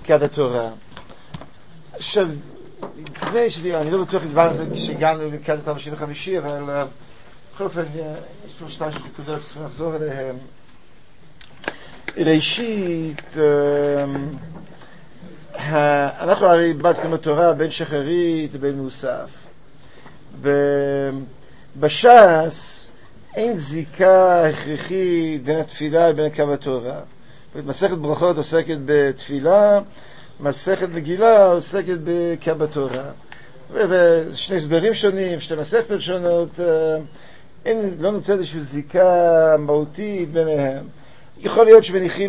ברכת התורה. עכשיו, לפני אני לא בטוח לדבר על זה כשהגענו לקראת התורה בשני וחמישי, אבל בכל אופן, יש פה שתיים נקודות שצריכים לחזור עליהן. ראשית, אנחנו הרי בדקנו בתורה בין שחרית ובין מוסף. בש"ס אין זיקה הכרחית בין התפילה לבין הקו התורה. מסכת ברכות עוסקת בתפילה, מסכת מגילה עוסקת בקו התורה. ושני הסברים שונים, שתי מסכתות שונות, לא נמצא איזושהי זיקה מהותית ביניהם. יכול להיות שמניחים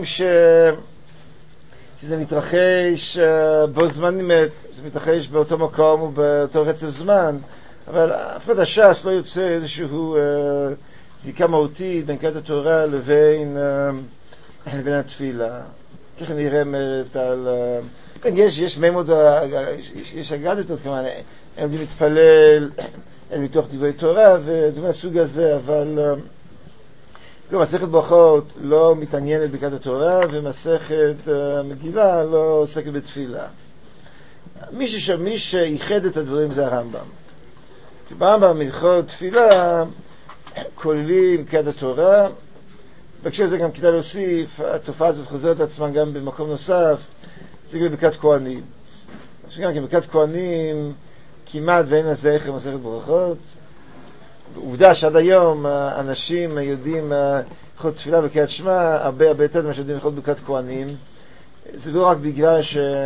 שזה מתרחש בו זמן אמת, זה מתרחש באותו מקום ובאותו רצף זמן, אבל לפחות הש"ס לא יוצא איזשהו זיקה מהותית בין קריאת התורה לבין התפילה. ככה נראה אומרת על... יש מימוד, יש אגדתות כמובן, הם יודעים להתפלל מתוך דברי תורה ודברים מהסוג הזה, אבל גם מסכת ברכות לא מתעניינת בקריאת התורה, ומסכת מגילה לא עוסקת בתפילה. מי שייחד את הדברים זה הרמב"ם. ברמב"ם הלכות תפילה כוללים קריאת התורה, בהקשר זה גם כדאי להוסיף, התופעה הזאת חוזרת עצמה גם במקום נוסף, זה גם ברכת כהנים. שגם כן ברכת כהנים כמעט ואין הזכר מסכת ברכות. עובדה שעד היום אנשים יודעים הלכות תפילה בקריאת שמע הרבה יותר ממה שיודעים הלכות ברכת כהנים. זה לא רק בגלל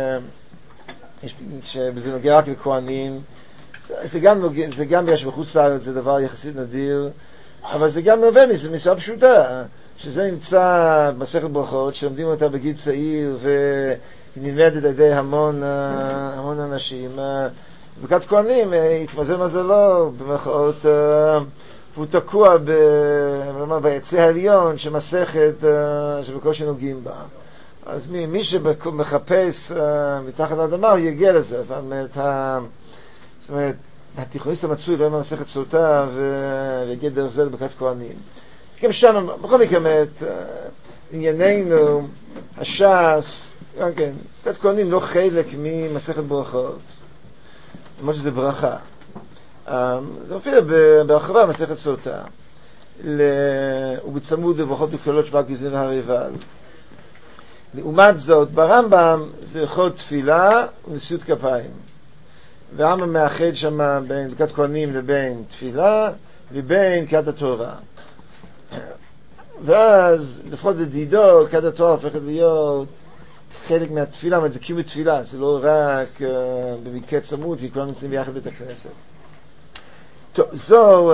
שזה נוגע רק לכהנים, זה גם בגלל שבחוץ לארץ זה דבר יחסית נדיר, אבל זה גם נובע מסיבה פשוטה, שזה נמצא במסכת ברכות שלומדים אותה בגיל צעיר ונלמדת על ידי המון אנשים. ברכת כהנים התמזל מזלו במרכאות, והוא תקוע ביצא העליון שמסכת שבקושי נוגעים בה. אז מי שמחפש מתחת לאדמה הוא יגיע לזה. זאת אומרת, התיכוניסט המצוי לא עם המסכת סוטה ויגיע דרך זה לברכת כהנים. גם שם, בכל מקרה, ענייננו, הש"ס, גם כן, ברכת כהנים לא חלק ממסכת ברכות. למרות שזה ברכה. זה מופיע בהרחבה מסכת סוטה. ובצמוד לברכות וכללות שבה גזים והריבל. לעומת זאת, ברמב"ם זה הלכות תפילה ונשיאות כפיים. והרמב"ם מאחד שם בין ברכת כהנים לבין תפילה לבין קריאת התורה. ואז לפחות לדידו, קריאת התורה הופכת להיות חלק מהתפילה, אבל זה קיום בתפילה, זה לא רק במקרה צמוד, כי כולם נמצאים ביחד בית הכנסת. טוב, זו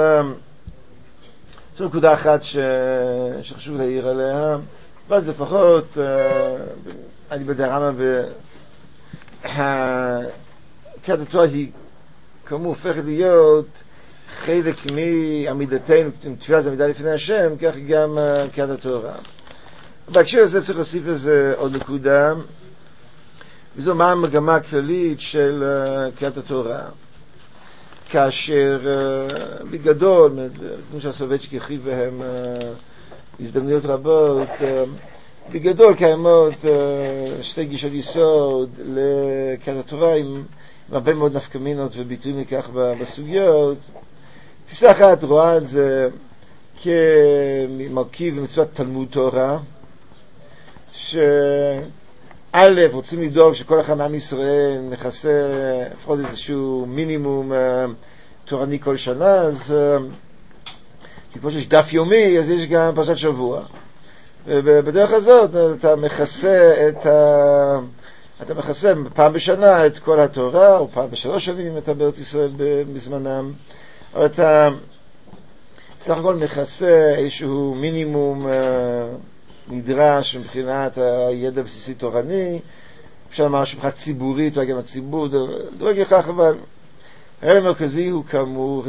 נקודה אחת שחשוב להעיר עליה, ואז לפחות אני בדרמה קריאת התורה היא כאמור הופכת להיות חלק מעמידתנו, תפילה זה עמידה לפני השם, כך גם קריאת התורה. בהקשר הזה צריך להוסיף לזה עוד נקודה, וזו מה המגמה הכללית של קריאת התורה. כאשר בגדול, זה של הסובייצ'יק יחיד והם הזדמנויות רבות, בגדול קיימות שתי גישות יסוד לקריאת התורה עם הרבה מאוד נפקמינות וביטויים לכך בסוגיות. תפיסה אחת רואה את זה כמרכיב במצוות תלמוד תורה, שא' רוצים לדאוג שכל אחד מעם ישראל מכסה לפחות איזשהו מינימום תורני כל שנה, אז כמו שיש דף יומי, אז יש גם פרשת שבוע. ובדרך הזאת אתה מכסה פעם בשנה את כל התורה, או פעם בשלוש שנים אם אתה בארץ ישראל בזמנם, אבל אתה בסך הכל מכסה איזשהו מינימום נדרש מבחינת הידע הבסיסי תורני, אפשר לומר שמבחינת ציבורית, וגם הציבור דואג לכך, אבל הרעיון המרכזי הוא כאמור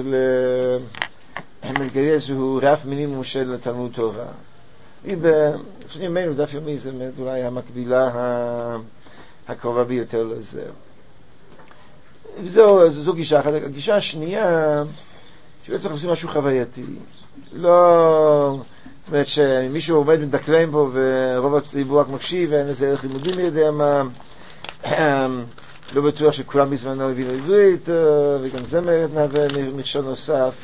לגייס איזשהו רף מינימום של תלמוד תורה. בשנים ימינו דף יומי זה אולי המקבילה הקרובה ביותר לזה. זו גישה אחת. הגישה השנייה, שבעצם עושים משהו חווייתי. לא... זאת אומרת שמישהו עומד מדקלם פה ורוב הציבור רק מקשיב ואין לזה ערך לימודים מידי מה, לא בטוח שכולם בזמנו הבינו עברית, וגם זה מהווה מכשול נוסף.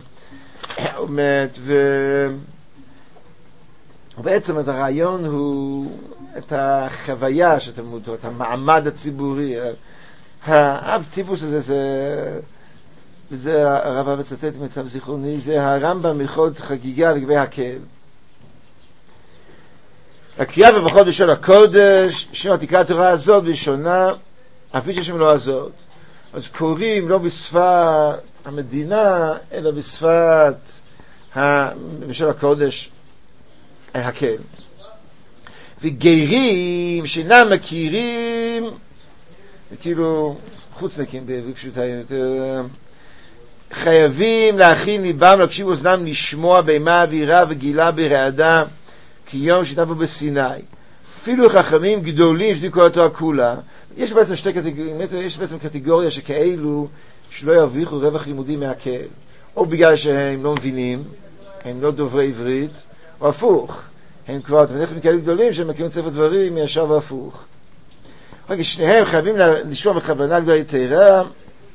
ובעצם את הרעיון הוא את החוויה של תלמוד תורה, את המעמד הציבורי. האב טיפוס הזה, וזה הרב מצטט ממיטב זיכרוני, זה הרמב"ם מלכות חגיגה לגבי הקהל. הקריאה וברכות בשל הקודש, שם תקרא התורה הזאת בלשונה, אף פי ששם לא הזאת. אז קוראים לא בשפת המדינה, אלא בשפת בשל הקודש, הקהל. וגרים שאינם מכירים, וכאילו חוצניקים בעברית פשוטה יותר, חייבים להכין ליבם, להקשיב אוזנם, לשמוע בהמה אווירה וגילה ברעדה, כי יום שהייתה פה בסיני. אפילו חכמים גדולים שדיעו כל התורה כולה. יש בעצם יש בעצם קטגוריה שכאלו שלא ירוויחו רווח לימודי מהקהל, או בגלל שהם לא מבינים, הם לא דוברי עברית, או הפוך, הם כבר תלמידים כאלה גדולים שהם מכירים ספר דברים מישר והפוך. רק שניהם חייבים לשמוע בכוונה גדולה יתרה,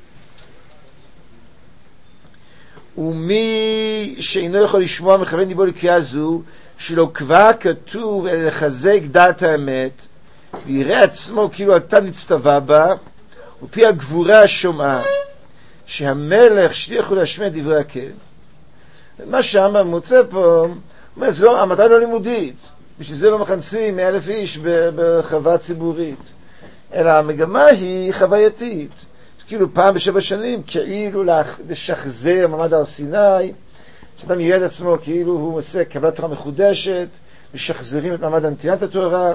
ומי שאינו יכול לשמוע מכוון דיבור לקריאה זו, שלא כבר כתוב אלא לחזק דעת האמת, ויראה עצמו כאילו אתה נצטווה בה, ופי הגבורה השומעה, שהמלך שליח הוא להשמיע דברי הקהל. מה שהרמב"ם מוצא פה, המטרה לא לימודית, בשביל זה לא מכנסים 1,000 איש בחווה ציבורית, אלא המגמה היא חווייתית. כאילו פעם ב7 שנים, כאילו לשחזר מעמד הר סיני, שאדם יראה את עצמו כאילו הוא עושה קבלת תורה מחודשת, משחזרים את מעמד נתינת התורה,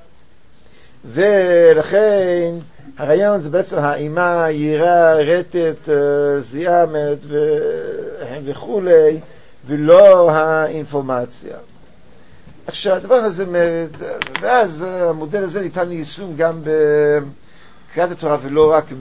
ולכן הרעיון זה בעצם האימה, יראה, רטט, זיאמת וכולי, ולא האינפורמציה. עכשיו הדבר הזה ואז המודל הזה ניתן ליישום גם בקריאת התורה ולא רק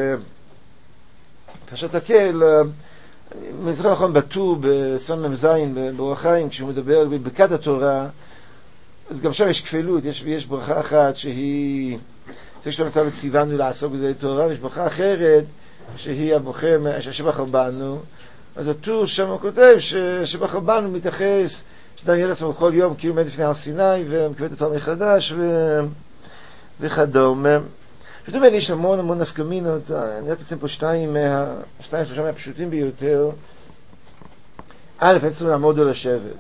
בפרשת הקהל. אני זוכר נכון בטור בסימן מ"ז באור החיים, כשהוא מדבר על ברכת התורה, אז גם שם יש כפילות, יש ברכה אחת שהיא שלום אתה וציוונו לעסוק בדברי תורה, ויש ברכה אחרת שהיא הבוחר שבחר בנו. אז הטור שם הוא כותב שבחר בנו מתייחס שאדם יהיה לעצמו כל יום כאילו עומד לפני הר סיני ומקבל את התורה מחדש וכדומה. זאת אומרת, יש המון נפקמינות. אני רק אציין פה שניים שלושה מהפשוטים ביותר. א', אין צריכים לעמוד או לשבת.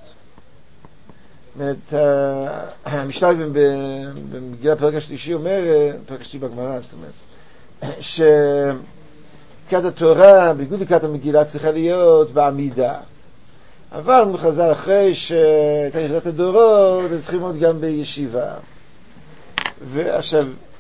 זאת אומרת, המשנה במגילה פרק השלישי אומר, פרק השלישי בגמרא, זאת אומרת, שקריאת התורה, בניגוד לקריאת המגילה, צריכה להיות בעמידה. אבל מחז"ל אחרי שהייתה ירידת הדורות, צריכים ללמוד גם בישיבה. ועכשיו,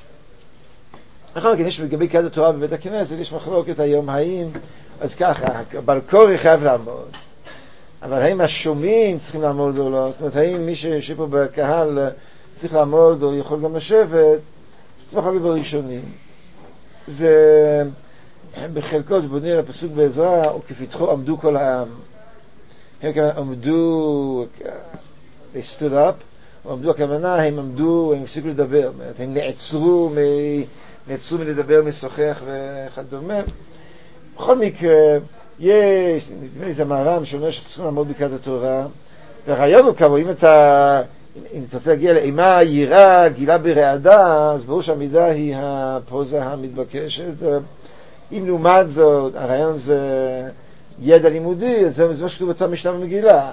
נכון, כן, יש לגבי קריאת התורה בבית הכנסת, יש מחלוקת היום, האם, אז ככה, בעל קורא חייב לעמוד. אבל האם השומעים צריכים לעמוד או לא? זאת אומרת, האם מי שיושב פה בקהל צריך לעמוד או יכול גם לשבת? זה מחלוקת בראשונים. זה בחלקו, זה בונה לפסוק בעזרא, או כפתחו עמדו כל העם. הם עמדו, they stood up, או עמדו הכוונה, הם עמדו, הם הפסיקו לדבר. הם נעצרו מלדבר, משוחח וכדומה. בכל מקרה, יש, נדמה לי זה מהר"ם שאומר שצריכים לעמוד בקריאת התורה, והרעיון הוא כמו, אם אתה רוצה להגיע לאימה, יראה, גילה ברעדה, אז ברור שהמידה היא הפוזה המתבקשת. אם לעומת זאת, הרעיון זה ידע לימודי, אז זה מה שכתוב בתורה משנה במגילה,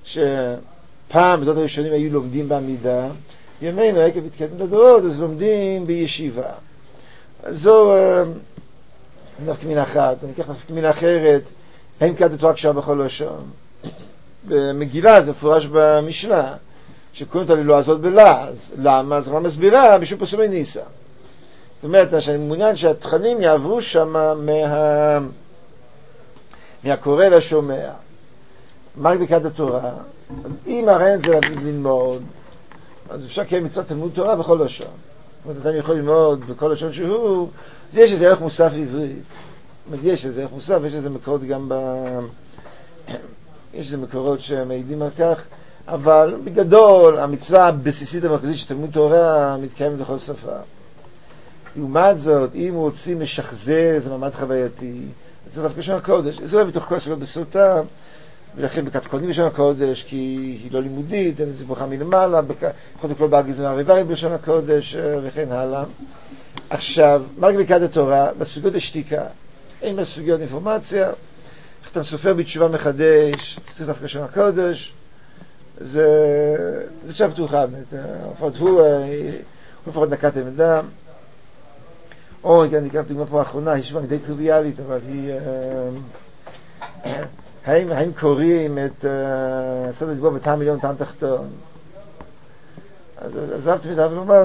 שפעם בדורות הראשונים היו לומדים בעמידה, ימינו עקב התקדמות הדורות, אז לומדים בישיבה. זו נפקא מינה אחת. אני אקח נפקא מינה אחרת, האם קריאת התורה קשורה בכל לשון? במגילה זה מפורש במשנה, שקוראים אותה ללא הזאת בלעז. למה? אז מה מסבירה? בשום פסומי ניסה. זאת אומרת, שאני מעוניין שהתכנים יעברו שם מהקורא לשומע. מה בקריאת התורה? אז אם הרעיון זה ללמוד, אז אפשר לקיים מצוות תלמוד תורה בכל לשון. זאת אומרת, אדם יכול ללמוד בכל לשון שהוא, אז יש איזה ערך מוסף לעברית. יש איזה ערך מוסף, יש איזה מקורות גם יש איזה מקורות שמעידים על כך, אבל בגדול, המצווה הבסיסית המרכזית של תלמוד תורה מתקיימת בכל שפה. לעומת זאת, אם רוצים לשחזר איזה מעמד חווייתי, זה דווקא לשון הקודש. זה לא מתוך כל הסוגיות בסוטה, ולכן בקטקונים לשון הקודש, כי היא לא לימודית, זה ברכה מלמעלה, קודם כל באגיזם הריבלי בלשון הקודש, וכן הלאה. עכשיו, מה לגבי קד התורה? בסוגיות השתיקה, אין בסוגיות אינפורמציה, איך אתה סופר בתשובה מחדש, זה דווקא לשון הקודש, זה תשובה פתוחה, הוא לפחות נקט עמדה, או אני אקרא דוגמה פה האחרונה, היא תשובה די טריוויאלית, אבל היא האם קוראים את סדר דיבור בטעם עליון טעם תחתון. אז אהב תמיד אהב לומר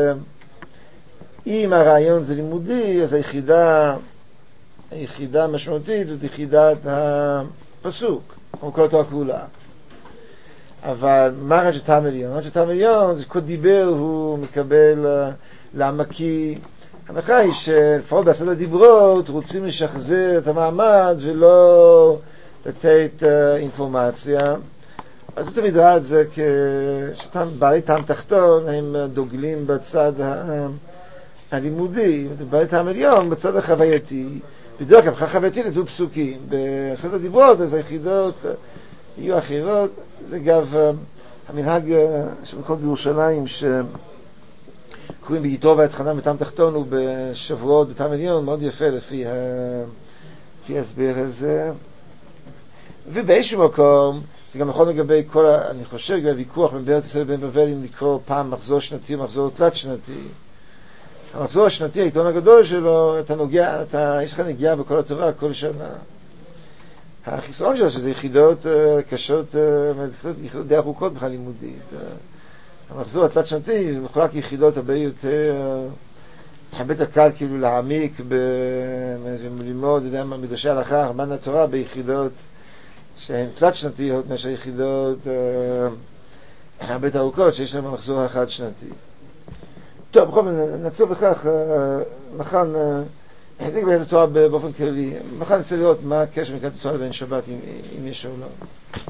שאם הרעיון זה לימודי, אז היחידה המשמעותית זאת יחידת הפסוק, כמו כל התורה כולה. אבל מה רעיון של טעם עליון? רעיון של טעם עליון זה כל דיבר הוא מקבל לעמקי. הנחה היא שלפחות בסדר דיברות רוצים לשחזר את המעמד ולא לתת אינפורמציה. אז הוא תמיד ראה את זה כשבעלי טעם תחתון הם דוגלים בצד הלימודי, בעלי טעם עליון בצד החווייתי. בדרך כלל חווייתי נתנו פסוקים, בסדר דיברות אז היחידות יהיו אחרות. זה אגב המנהג של מקום בירושלים קוראים ביתרו והתחנה בטעם תחתון ובשבועות בטעם עליון, מאוד יפה לפי ההסבר הזה. ובאיזשהו מקום זה גם נכון לגבי כל אני חושב לגבי הוויכוח בין בארץ ישראל ובין בבל אם לקרוא פעם מחזור שנתי או מחזור תלת שנתי. המחזור השנתי, העיתון הגדול שלו, יש לך נגיעה בכל התורה כל שנה. החיסרון שלו שזה יחידות קשות, יחידות די ארוכות בכלל לימודית. המחזור התלת שנתי זה מחולק יחידות הרבה יותר קל כאילו להעמיק ללמוד מדרשי ההלכה, הרמן התורה ביחידות שהן תלת שנתיות מאשר יחידות הרבה יותר ארוכות שיש להם המחזור החד שנתי. טוב, בכל זאת נעצור בכך, מחר נחזיק באיזה תורה באופן כללי, מחר נצא לראות מה הקשר מקראת התורה לבין שבת אם יש או לא.